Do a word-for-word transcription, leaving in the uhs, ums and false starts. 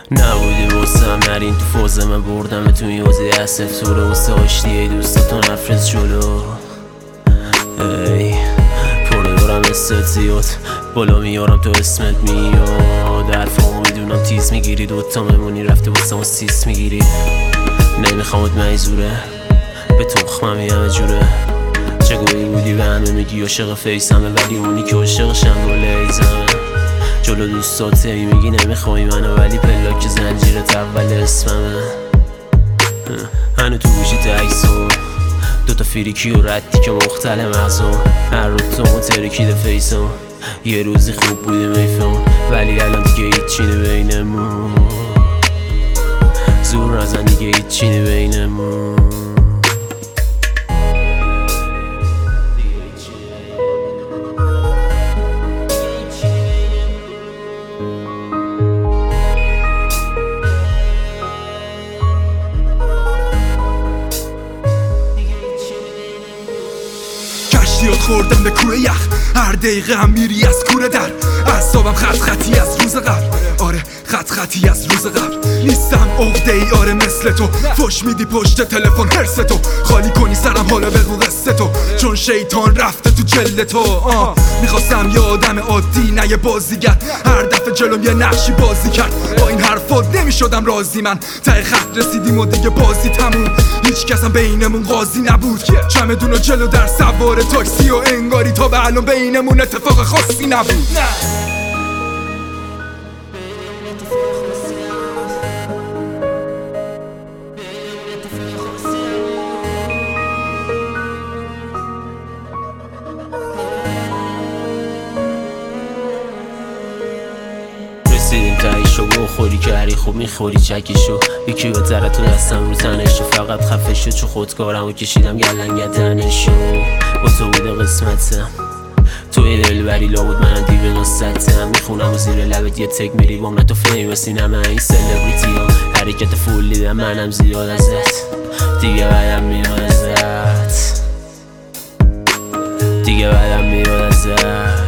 نبودی واسم نرین تو فوز من بردم تو این حوزه اسف تو رو واسه آشتیه دوستاتون نفرست جلو ای پر دارم استت زیاد بالا میارم تو اسمت میاد حرفامو میدونم تیز میگیری دوتا ممونی رفته واسه ما سیس میگیری نمیخوامت میزوره به تخمم همه جوره چگویی بودی به همه میگی عاشق فیسمه ولی اونی که عاشقشم رو لیزمه جلو دوستاته میگی نمیخوای منو ولی پلاک زنجیرت اول اسممه هنو تو گوشی تکسون دوتا فریکی و ردی که مختل مغزون هر رو تو ترکیده فیسون یه روزی خوب بوده میفهم ولی الان دیگه هیچی نه بینمون زور نزن دیگه هیچی نه بینمون زیاد خوردم به کوه یخ هر دقیقه هم میری از کوره در اعصابم خط خطی از روز قبل آره خط خطی از روز قبل نیستم عقده ای آره مثل تو فش میدی پشت تلفن هرس تو خالی کنی سرم حالا بگو قصه تو چون شیطان رفته تو جلد تو آه میخواستم یه آدم عادی نه یه بازیگر هر دفعه جلوم یه نقشی بازی کرد با این حرفات نمیشدم راضی من ته خط رسیدیم و دیگه بازی تموم هیچ کسم بینمون قاضی نبود چمدون و جلو در سوار تاکسی و انگاری تا به الان بینمون اتفاق خاصی نبود رسیدیم تاییشو بخوری که هری خوب میخوری چکیشو یکی بهتره تو دستم رو تنشو فقط خفه شد چو خودکارم و کشیدم گلنگتنشو با تو بوده قسمتم توی دلبری لابود منم دیو قصتم میخونم و زیر لبت یه تک میری بام نه تو فیمسی نه من این سلبریتی ها حرکت فول دیدم منم زیاد ازت دیگه بدم میاد ازت دیگه بدم میاد ازت